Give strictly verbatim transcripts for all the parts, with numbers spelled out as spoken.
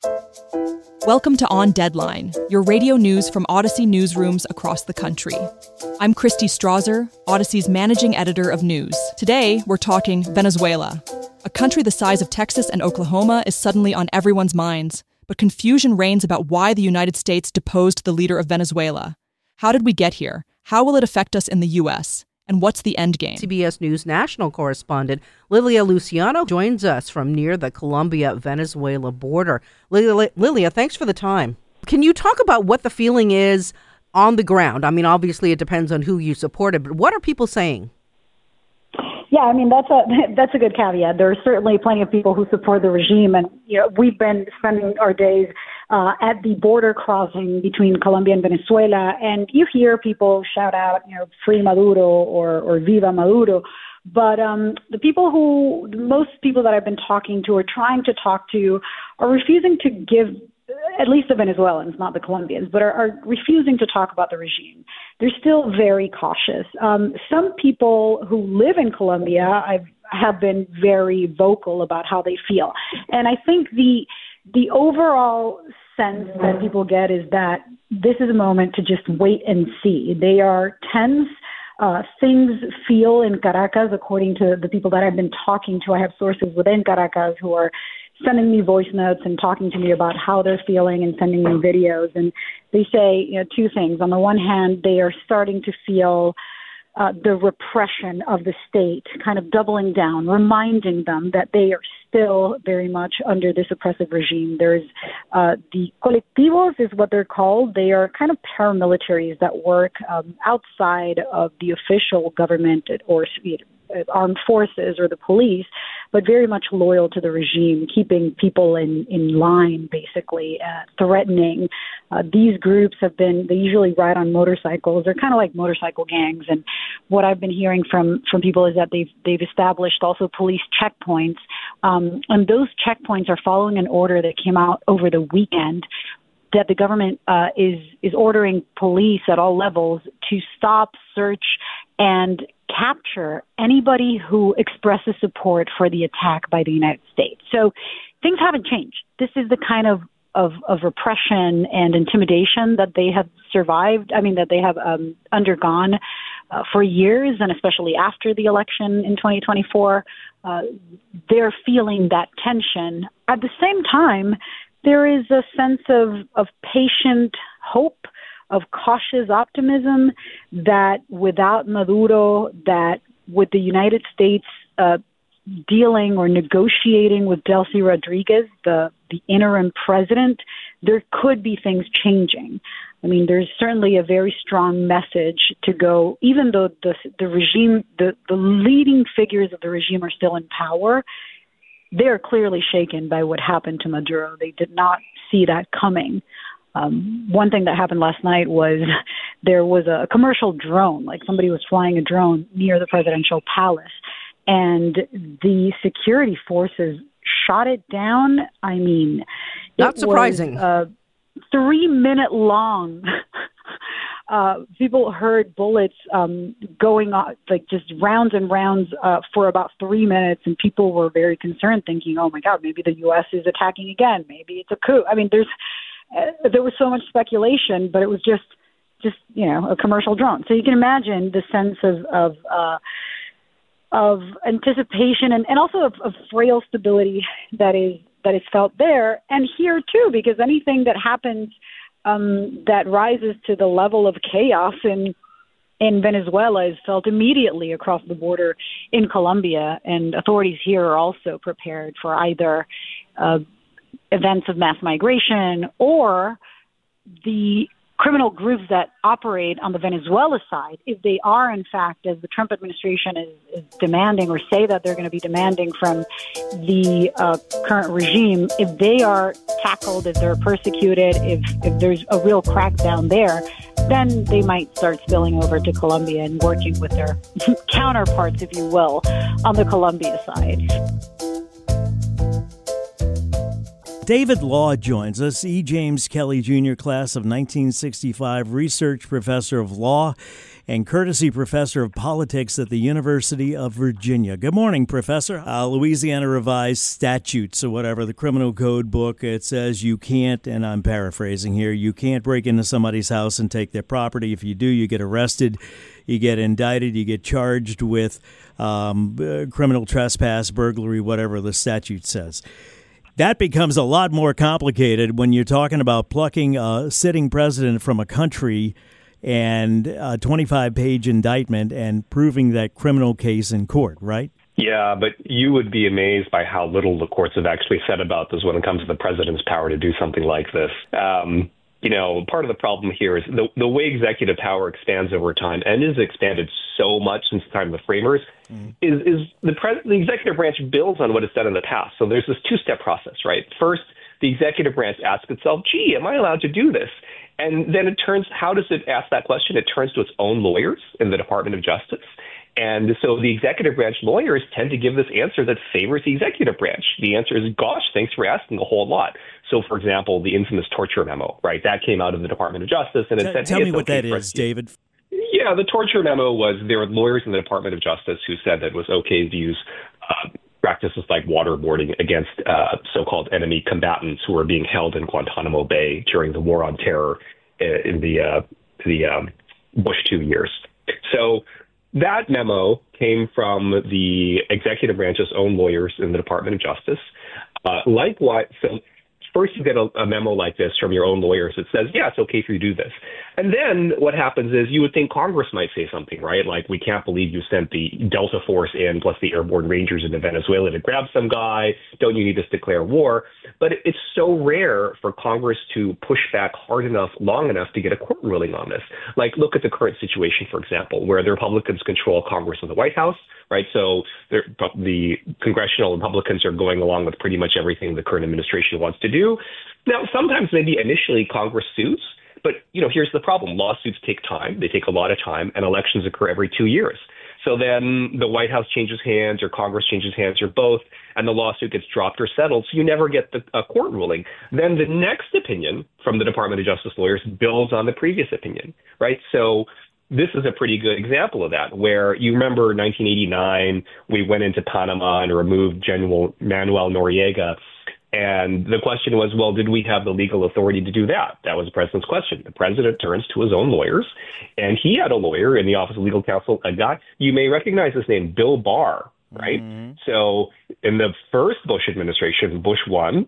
Welcome to On Deadline, your radio news from Odyssey newsrooms across the country. I'm Christy Strasser, Odyssey's managing editor of news. Today, we're talking Venezuela. A country the size of Texas and Oklahoma is suddenly on everyone's minds, but confusion reigns about why the United States deposed the leader of Venezuela. How did we get here? How will it affect us in the U S? And what's the end game? C B S News national correspondent Lilia Luciano joins us from near the Colombia-Venezuela border. Lilia, Lilia, thanks for the time. Can you talk about what the feeling is on the ground? I mean, obviously it depends on who you supported, but what are people saying? Yeah, I mean, that's a that's a good caveat. There are certainly plenty of people who support the regime, and you know, we've been spending our days uh, at the border crossing between Colombia and Venezuela, and you hear people shout out, you know, "Free Maduro" or or "Viva Maduro." But um, the people who, most people that I've been talking to or trying to talk to, are refusing to give, at least the Venezuelans, not the Colombians, but are, are refusing to talk about the regime. They're still very cautious. Um, some people who live in Colombia I've, have been very vocal about how they feel. And I think the the overall sense that people get is that this is a moment to just wait and see. They are tense. Uh, things feel in Caracas, according to the people that I've been talking to. I have sources within Caracas who are sending me voice notes and talking to me about how they're feeling and sending me videos. And they say, you know, two things. On the one hand, they are starting to feel uh, the repression of the state kind of doubling down, reminding them that they are still very much under this oppressive regime. There's uh, the colectivos is what they're called. They are kind of paramilitaries that work um, outside of the official government or you know, armed forces or the police, but very much loyal to the regime, keeping people in, in line, basically, uh, threatening. Uh, these groups have been, they usually ride on motorcycles. They're kind of like motorcycle gangs. And what I've been hearing from, from people is that they've, they've established also police checkpoints. Um, and those checkpoints are following an order that came out over the weekend that the government uh, is, is ordering police at all levels to stop, search, and capture anybody who expresses support for the attack by the United States. So things haven't changed. This is the kind of, of, of repression and intimidation that they have survived, I mean, that they have um, undergone uh, for years, and especially after the election in twenty twenty-four. Uh, they're feeling that tension. At the same time, there is a sense of, of patient hope, of cautious optimism that without Maduro, that with the United States uh, dealing or negotiating with Delcy Rodriguez, the, the interim president, there could be things changing. I mean, there's certainly a very strong message to go, even though the, the regime, the, the leading figures of the regime are still in power, they're clearly shaken by what happened to Maduro. They did not see that coming. Um, one thing that happened last night was there was a commercial drone, like somebody was flying a drone near the presidential palace, and the security forces shot it down. I mean, not surprising. Was, uh, three minute long. uh, people heard bullets um, going on, like just rounds and rounds uh, for about three minutes, and people were very concerned, thinking, "Oh my God, maybe the U S is attacking again. Maybe it's a coup." I mean, there's. Uh, there was so much speculation, but it was just, just you know, a commercial drone. So you can imagine the sense of of, uh, of anticipation and, and also of, of frail stability that is that is felt there and here too, because anything that happens um, that rises to the level of chaos in in Venezuela is felt immediately across the border in Colombia, and authorities here are also prepared for either Uh, events of mass migration or the criminal groups that operate on the Venezuela side, if they are, in fact, as the Trump administration is, is demanding or say that they're going to be demanding from the uh, current regime, if they are tackled, if they're persecuted, if, if there's a real crackdown there, then they might start spilling over to Colombia and working with their counterparts, if you will, on the Colombia side. David Law joins us, E. James Kelly Junior class of nineteen sixty-five, research professor of law and courtesy professor of politics at the University of Virginia. Good morning, Professor. Uh, Louisiana Revised Statutes or whatever, the criminal code book, it says you can't, and I'm paraphrasing here, you can't break into somebody's house and take their property. If you do, you get arrested, you get indicted, you get charged with um, uh, criminal trespass, burglary, whatever the statute says. That becomes a lot more complicated when you're talking about plucking a sitting president from a country and a twenty-five page indictment and proving that criminal case in court, right? Yeah, but you would be amazed by how little the courts have actually said about this when it comes to the president's power to do something like this. Um, you know, part of the problem here is the, the way executive power expands over time, and is expanded so much since the time of the framers, mm. is, is the, pres- the executive branch builds on what it's done in the past. So there's this two-step process, right? First, the executive branch asks itself, gee, am I allowed to do this? And then it turns, how does it ask that question? It turns to its own lawyers in the Department of Justice. And so the executive branch lawyers tend to give this answer that favors the executive branch. The answer is, gosh, thanks for asking a whole lot. So, for example, the infamous torture memo, right? That came out of the Department of Justice. And it T- said, Tell hey, me what okay that is, David. Yeah, the torture memo was there were lawyers in the Department of Justice who said that it was okay to use uh, practices like waterboarding against uh, so-called enemy combatants who were being held in Guantanamo Bay during the War on Terror in the, uh, the um, Bush two years. So that memo came from the executive branch's own lawyers in the Department of Justice. Uh, likewise, so first you get a, a memo like this from your own lawyers that says, yeah, it's okay for you to do this. And then what happens is you would think Congress might say something, right? Like, we can't believe you sent the Delta Force in plus the airborne Rangers into Venezuela to grab some guy. Don't you need to declare war? But it's so rare for Congress to push back hard enough, long enough to get a court ruling on this. Like, look at the current situation, for example, where the Republicans control Congress and the White House, right? So the congressional Republicans are going along with pretty much everything the current administration wants to do. Now, sometimes maybe initially Congress sues, but, you know, here's the problem. Lawsuits take time. They take a lot of time, and elections occur every two years. So then the White House changes hands or Congress changes hands or both, and the lawsuit gets dropped or settled. So you never get the a court ruling. Then the next opinion from the Department of Justice lawyers builds on the previous opinion, right? So this is a pretty good example of that, where you remember nineteen eighty-nine, we went into Panama and removed General Manuel Noriega. And the question was, well, did we have the legal authority to do that? That was the president's question. The president turns to his own lawyers, and he had a lawyer in the Office of Legal Counsel, a guy, you may recognize his name, Bill Barr, right? Mm-hmm. So in the first Bush administration, Bush one,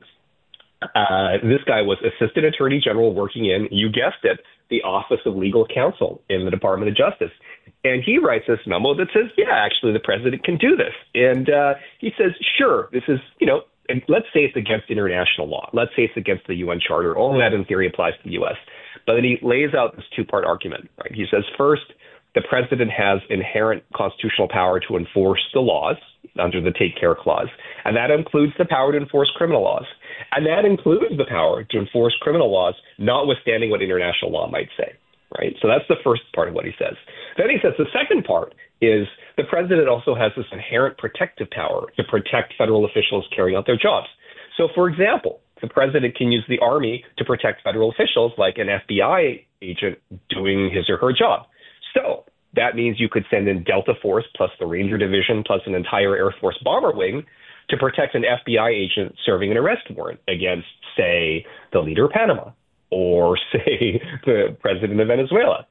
uh, this guy was Assistant Attorney General working in, you guessed it, the Office of Legal Counsel in the Department of Justice. And he writes this memo that says, yeah, actually, the president can do this. And uh, he says, sure, this is, you know, and let's say it's against international law. Let's say it's against the U N Charter. All that in theory applies to the U S. But then he lays out this two-part argument, right? He says, first, the president has inherent constitutional power to enforce the laws under the Take Care Clause. And that includes the power to enforce criminal laws. And that includes the power to enforce criminal laws, notwithstanding what international law might say, right? So that's the first part of what he says. Then he says the second part is the president also has this inherent protective power to protect federal officials carrying out their jobs. So, for example, the president can use the Army to protect federal officials like an F B I agent doing his or her job. So that means you could send in Delta Force plus the Ranger Division plus an entire Air Force bomber wing to protect an F B I agent serving an arrest warrant against, say, the leader of Panama or, say, the president of Venezuela.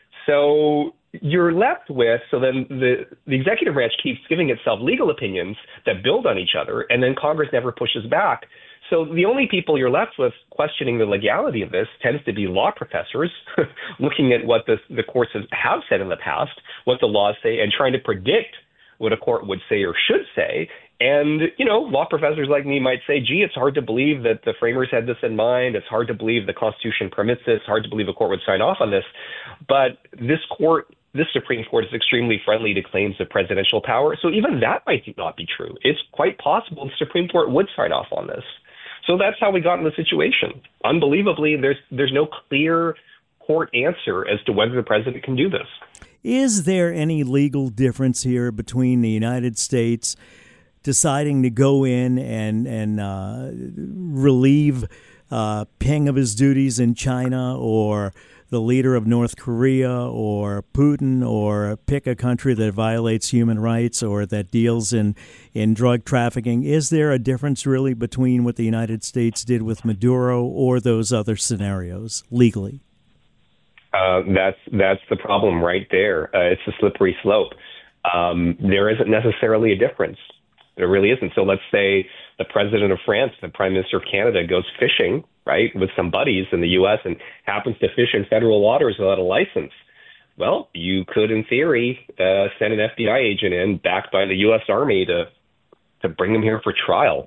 So you're left with, so then the, the executive branch keeps giving itself legal opinions that build on each other, and then Congress never pushes back. So the only people you're left with questioning the legality of this tends to be law professors looking at what the, the courts have said in the past, what the laws say, and trying to predict what a court would say or should say. And, you know, law professors like me might say, gee, it's hard to believe that the framers had this in mind. It's hard to believe the Constitution permits this. It's hard to believe a court would sign off on this. But this court, this Supreme Court is extremely friendly to claims of presidential power. So even that might not be true. It's quite possible the Supreme Court would sign off on this. So that's how we got in the situation. Unbelievably, there's there's no clear court answer as to whether the president can do this. Is there any legal difference here between the United States deciding to go in and and uh, relieve uh, Peng of his duties in China, or the leader of North Korea, or Putin, or pick a country that violates human rights or that deals in, in drug trafficking? Is there a difference really between what the United States did with Maduro or those other scenarios legally? Uh, that's that's the problem right there. Uh, it's a slippery slope. Um, there isn't necessarily a difference. There really isn't. So let's say the president of France, the prime minister of Canada, goes fishing, right, with some buddies in the U S and happens to fish in federal waters without a license. Well, you could, in theory, uh, send an F B I agent in, backed by the U S Army, to to bring him here for trial.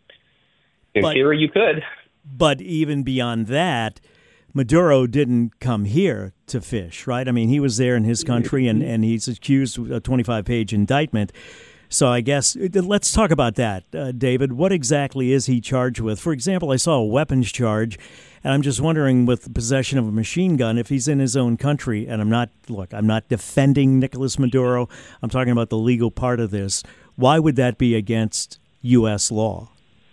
In but, theory, you could. But even beyond that, Maduro didn't come here to fish, right? I mean, he was there in his country, and, and he's accused of a twenty-five page indictment. So I guess let's talk about that, uh, David. What exactly is he charged with? For example, I saw a weapons charge, and I'm just wondering, with the possession of a machine gun, if he's in his own country, and I'm not, look, I'm not defending Nicolas Maduro. I'm talking about the legal part of this. Why would that be against U S law?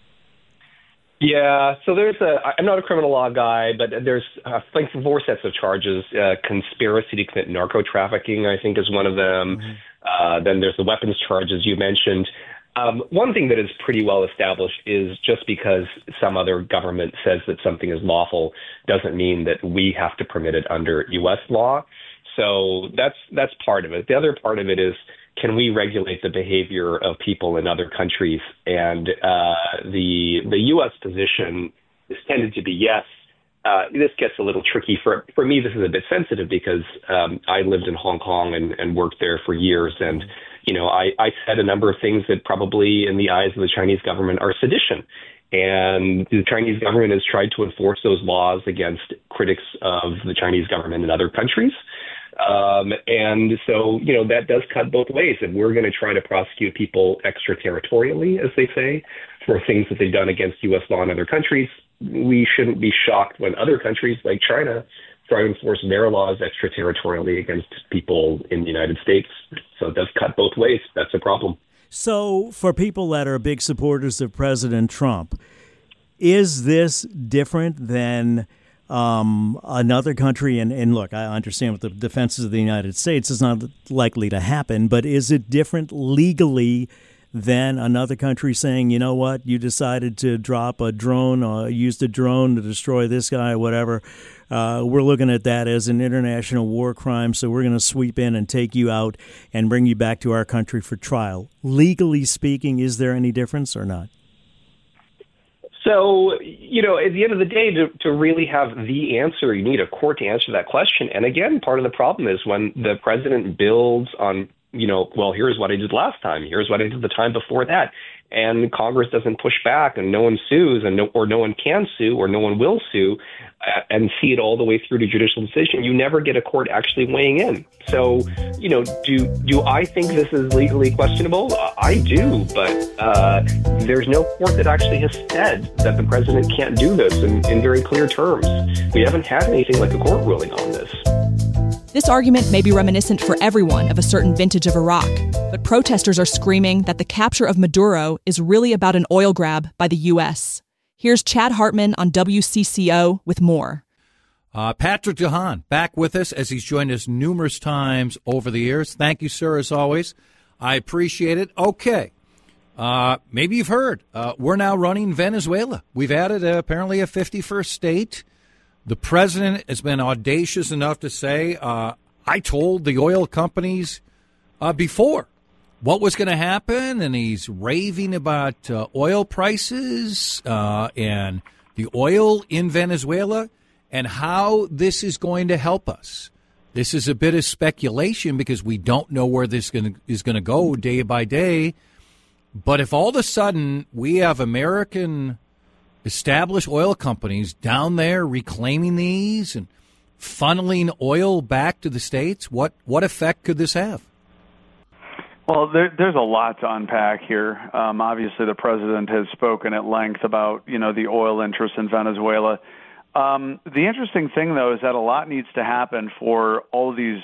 Yeah, so there's a, I'm not a criminal law guy, but there's I think four sets of charges. Uh, conspiracy to commit narco trafficking, I think, is one of them. Mm-hmm. Uh, then there's the weapons charges you mentioned. Um, one thing that is pretty well established is just because some other government says that something is lawful doesn't mean that we have to permit it under U S law. So that's that's part of it. The other part of it is, can we regulate the behavior of people in other countries? And uh, the the U S position is tended to be yes. Uh, this gets a little tricky. For for me, this is a bit sensitive because um, I lived in Hong Kong and, and worked there for years. And, you know, I, I said a number of things that probably in the eyes of the Chinese government are sedition. And the Chinese government has tried to enforce those laws against critics of the Chinese government in other countries. Um, and so, you know, that does cut both ways. And we're going to try to prosecute people extraterritorially, as they say, for things that they've done against U S law in other countries. We shouldn't be shocked when other countries like China try to enforce their laws extraterritorially against people in the United States. So it does cut both ways. That's a problem. So for people that are big supporters of President Trump, is this different than um, another country? And, and look, I understand with the defenses of the United States, it's not likely to happen, but is it different legally than another country saying, you know what, you decided to drop a drone or used a drone to destroy this guy or whatever? Uh, we're looking at that as an international war crime, so we're going to sweep in and take you out and bring you back to our country for trial. Legally speaking, is there any difference or not? So, you know, at the end of the day, to, to really have the answer, you need a court to answer that question. And again, part of the problem is when the president builds on, you know, well, here's what I did last time. Here's what I did the time before that. And Congress doesn't push back and no one sues and no, or no one can sue or no one will sue uh, and see it all the way through to judicial decision. You never get a court actually weighing in. So, you know, do do I think this is legally questionable? I do, but uh, there's no court that actually has said that the president can't do this in, in very clear terms. We haven't had anything like a court ruling on this. This argument may be reminiscent for everyone of a certain vintage of Iraq, but protesters are screaming that the capture of Maduro is really about an oil grab by the U S. Here's Chad Hartman on W C C O with more. Uh, Patrick DeHaan back with us as he's joined us numerous times over the years. Thank you, sir, as always. I appreciate it. Okay. Uh, maybe you've heard. Uh, we're now running Venezuela. We've added uh, apparently a fifty-first state. The president has been audacious enough to say, uh, I told the oil companies uh, before what was going to happen, and he's raving about uh, oil prices uh, and the oil in Venezuela and how this is going to help us. This is a bit of speculation because we don't know where this gonna, is going to go day by day. But if all of a sudden we have American established oil companies down there reclaiming these and funneling oil back to the States, what, what effect could this have? Well, there, there's a lot to unpack here. Um, obviously, the president has spoken at length about, you know, the oil interests in Venezuela. Um, the interesting thing, though, is that a lot needs to happen for all of these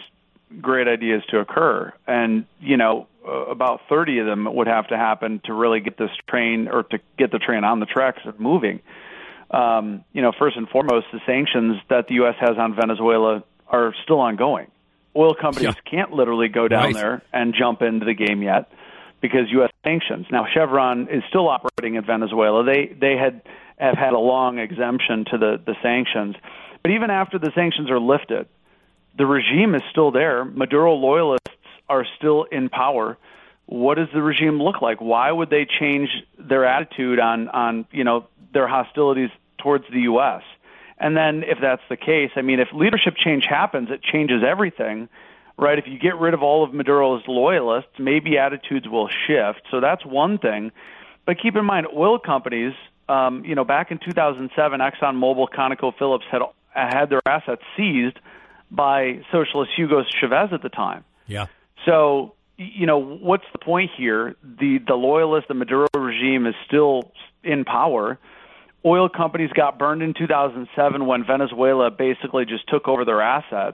great ideas to occur. And, you know, uh, about thirty of them would have to happen to really get this train or to get the train on the tracks and moving. Um, you know, first and foremost, the sanctions that the U S has on Venezuela are still ongoing. Oil companies yeah. can't literally go down right. there and jump into the game yet because U S sanctions. Now, Chevron is still operating in Venezuela. They they had have had a long exemption to the, the sanctions. But even after the sanctions are lifted, the regime is still there. Maduro loyalists are still in power. What does the regime look like? Why would they change their attitude on, on you know, their hostilities towards the U S? And then if that's the case, I mean, if leadership change happens, it changes everything, right? If you get rid of all of Maduro's loyalists, maybe attitudes will shift. So that's one thing. But keep in mind, oil companies, um, you know, back in two thousand seven, ExxonMobil, ConocoPhillips had had their assets seized by socialist Hugo Chavez at the time. Yeah. So, you know, what's the point here? The the loyalist, the Maduro regime is still in power. Oil companies got burned in two thousand seven when Venezuela basically just took over their assets.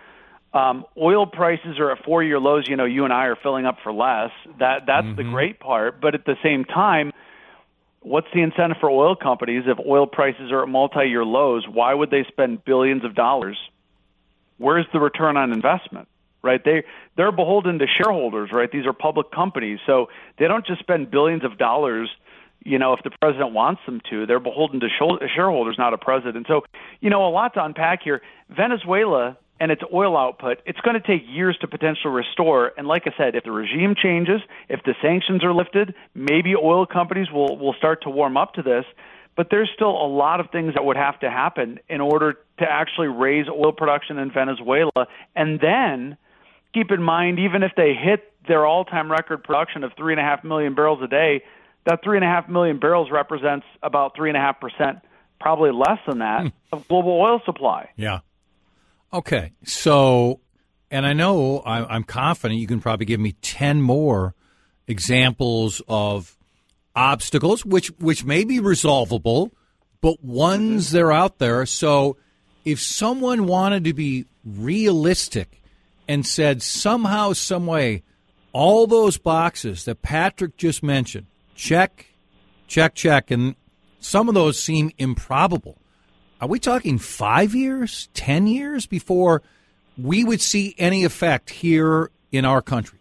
Um, oil prices are at four-year lows. You know, you and I are filling up for less. That That's mm-hmm. the great part. But at the same time, what's the incentive for oil companies if oil prices are at multi-year lows? Why would they spend billions of dollars? Where's the return on investment, right? They, they're beholden to shareholders, right? These are public companies. So they don't just spend billions of dollars, you know, if the president wants them to. They're beholden to shareholders, not a president. So, you know, a lot to unpack here. Venezuela and its oil output, it's going to take years to potentially restore. And like I said, if the regime changes, if the sanctions are lifted, maybe oil companies will, will start to warm up to this. But there's still a lot of things that would have to happen in order to actually raise oil production in Venezuela. And then keep in mind, even if they hit their all-time record production of three and a half million barrels a day, that three and a half million barrels represents about three and a half percent, probably less than that, of global oil supply. Yeah. Okay. So, and I know I, I'm confident you can probably give me ten more examples of obstacles, which which may be resolvable, but ones that are out there. So if someone wanted to be realistic and said somehow, some way, all those boxes that Patrick just mentioned, check, check, check, and some of those seem improbable. Are we talking five years, ten years before we would see any effect here in our country?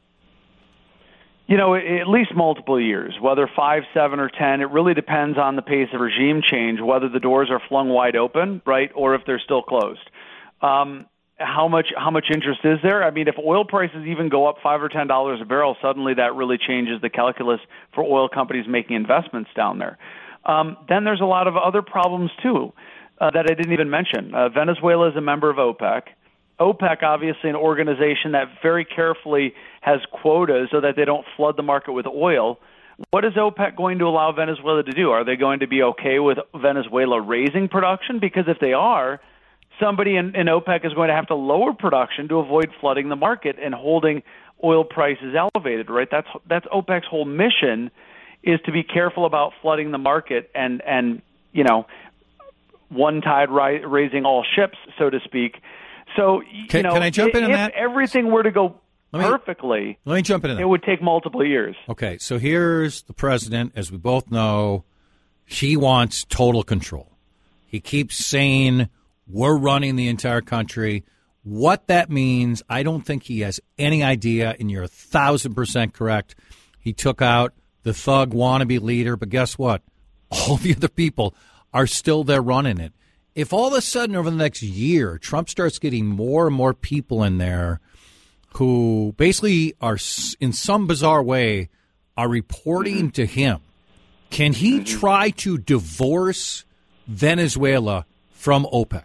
You know, at least multiple years, whether five, seven, or ten. It really depends on the pace of regime change, whether the doors are flung wide open, right, or if they're still closed. Um, how much how much interest is there? I mean, if oil prices even go up five or ten dollars a barrel, suddenly that really changes the calculus for oil companies making investments down there. Um, then there's a lot of other problems too uh, that I didn't even mention. Uh, Venezuela is a member of OPEC. OPEC, obviously, an organization that very carefully has quotas so that they don't flood the market with oil. What is OPEC going to allow Venezuela to do? Are they going to be okay with Venezuela raising production? Because if they are, somebody in, in OPEC is going to have to lower production to avoid flooding the market and holding oil prices elevated, right? That's that's OPEC's whole mission, is to be careful about flooding the market and, and you know, one tide ri- raising all ships, so to speak. So, you can, know, can I jump in if on that? everything were to go let me, perfectly, let me jump in on that. It would take multiple years. Okay, so here's the president. As we both know, he wants total control. He keeps saying, we're running the entire country. What that means, I don't think he has any idea, and you're a thousand percent correct. He took out the thug wannabe leader, but guess what? All the other people are still there running it. If all of a sudden over the next year, Trump starts getting more and more people in there who basically are, in some bizarre way, are reporting to him, can he try to divorce Venezuela from OPEC?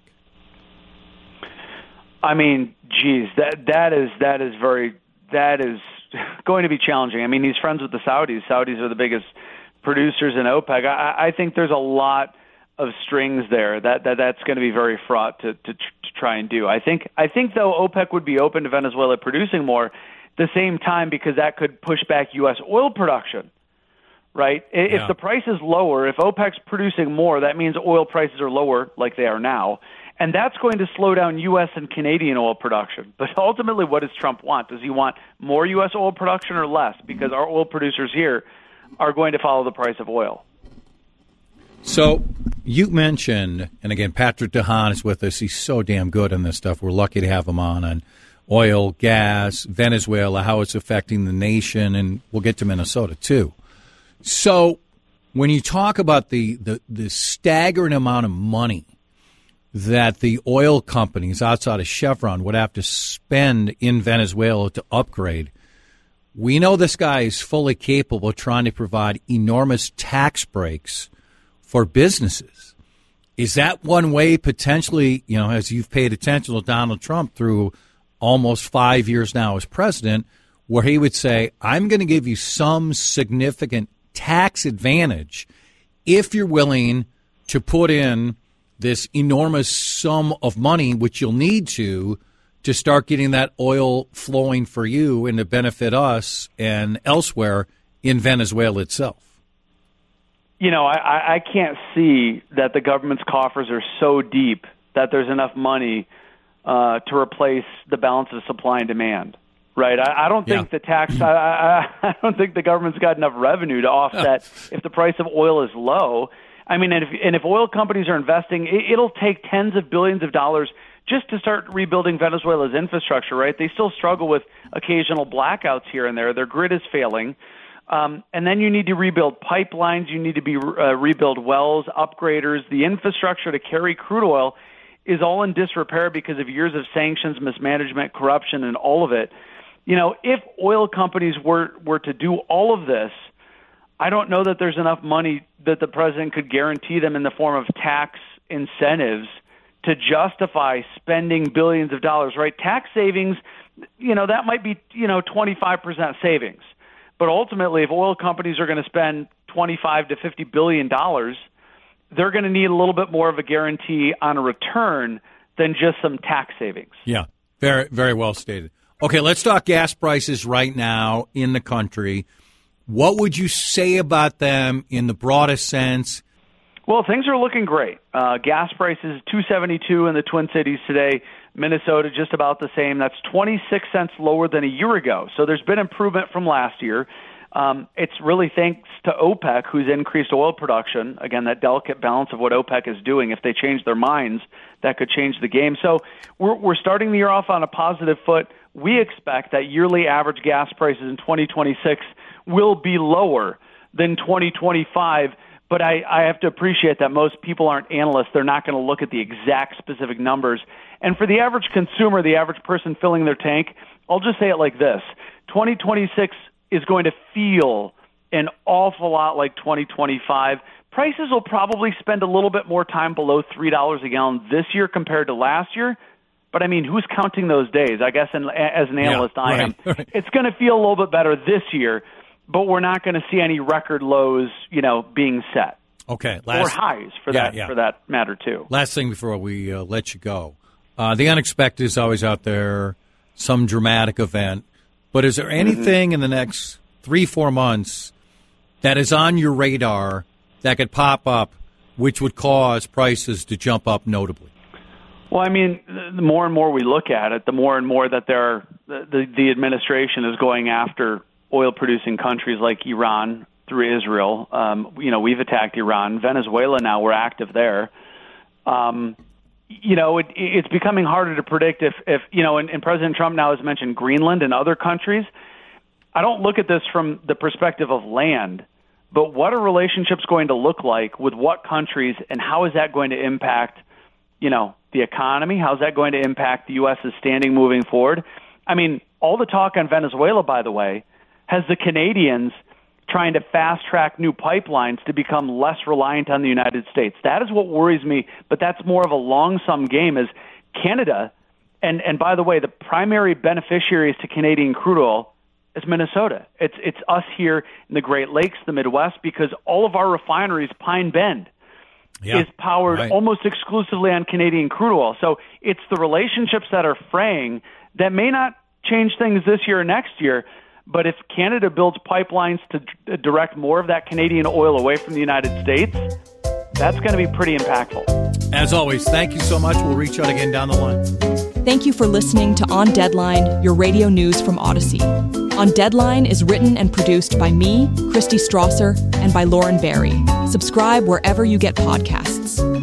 I mean, geez, that that is that is very that is going to be challenging. I mean, he's friends with the Saudis. Saudis are the biggest producers in OPEC. I, I think there's a lot of strings there that, that that's going to be very fraught to, to to try and do. I think I think though OPEC would be open to Venezuela producing more at the same time, because that could push back U S oil production. Right? If yeah. the price is lower, if OPEC's producing more, that means oil prices are lower, like they are now. And that's going to slow down U S and Canadian oil production. But ultimately, what does Trump want? Does he want more U S oil production or less? Because our oil producers here are going to follow the price of oil. So you mentioned, and again, Patrick DeHaan is with us. He's so damn good on this stuff. We're lucky to have him on, on oil, gas, Venezuela, how it's affecting the nation, and we'll get to Minnesota, too. So when you talk about the, the, the staggering amount of money that the oil companies outside of Chevron would have to spend in Venezuela to upgrade, we know this guy is fully capable of trying to provide enormous tax breaks for businesses. Is that one way potentially, you know, as you've paid attention to Donald Trump through almost five years now as president, where he would say, I'm going to give you some significant tax advantage if you're willing to put in this enormous sum of money, which you'll need to, to start getting that oil flowing for you and to benefit us and elsewhere in Venezuela itself? You know, I, I can't see that the government's coffers are so deep that there's enough money uh, to replace the balance of supply and demand, right? I, I don't think yeah. the tax, I, I, I don't think the government's got enough revenue to offset if the price of oil is low. I mean, and if, and if oil companies are investing, it, it'll take tens of billions of dollars just to start rebuilding Venezuela's infrastructure, right? They still struggle with occasional blackouts here and there. Their grid is failing. Um, and then you need to rebuild pipelines. You need to be uh, rebuild wells, upgraders. The infrastructure to carry crude oil is all in disrepair because of years of sanctions, mismanagement, corruption, and all of it. You know, if oil companies were, were to do all of this, I don't know that there's enough money that the president could guarantee them in the form of tax incentives to justify spending billions of dollars, right? Tax savings, you know, that might be, you know, twenty-five percent savings. But ultimately, if oil companies are going to spend twenty-five to fifty billion dollars, they're going to need a little bit more of a guarantee on a return than just some tax savings. Yeah, very, very well stated. Okay, let's talk gas prices right now in the country. What would you say about them in the broadest sense? Well, things are looking great. Uh, gas prices two seventy-two in the Twin Cities today. Minnesota just about the same. That's twenty-six cents lower than a year ago. So there's been improvement from last year. Um, it's really thanks to OPEC, who's increased oil production. Again, that delicate balance of what OPEC is doing. If they change their minds, that could change the game. So we're, we're starting the year off on a positive foot. We expect that yearly average gas prices in twenty twenty-six will be lower than twenty twenty-five. But I, I have to appreciate that most people aren't analysts. They're not going to look at the exact specific numbers. And for the average consumer, the average person filling their tank, I'll just say it like this. twenty twenty-six is going to feel an awful lot like twenty twenty-five. Prices will probably spend a little bit more time below three dollars a gallon this year compared to last year. But, I mean, who's counting those days? I guess and, as an analyst yeah, I right, am. Right. It's going to feel a little bit better this year. But we're not going to see any record lows, you know, being set. Okay. Last, or highs for yeah, that yeah. for that matter too. Last thing before we uh, let you go, uh, the unexpected is always out there. Some dramatic event, but is there anything mm-hmm. in the next three four months that is on your radar that could pop up, which would cause prices to jump up notably? Well, I mean, the more and more we look at it, the more and more that there the the administration is going after oil-producing countries like Iran through Israel. Um, you know, we've attacked Iran. Venezuela now, we're active there. Um, you know, it, it's becoming harder to predict if, if you know, and, and President Trump now has mentioned Greenland and other countries. I don't look at this from the perspective of land, but what are relationships going to look like with what countries, and how is that going to impact, you know, the economy? How's that going to impact the U S's standing moving forward? I mean, all the talk on Venezuela, by the way, has the Canadians trying to fast-track new pipelines to become less reliant on the United States. That is what worries me, but that's more of a long-sum game is Canada, and, and by the way, the primary beneficiaries to Canadian crude oil is Minnesota. It's, it's us here in the Great Lakes, the Midwest, because all of our refineries, Pine Bend, yeah, is powered right. almost exclusively on Canadian crude oil. So it's the relationships that are fraying that may not change things this year or next year. But if Canada builds pipelines to d- direct more of that Canadian oil away from the United States, that's going to be pretty impactful. As always, thank you so much. We'll reach out again down the line. Thank you for listening to On Deadline, your radio news from Odyssey. On Deadline is written and produced by me, Christy Strasser, and by Lauren Barry. Subscribe wherever you get podcasts.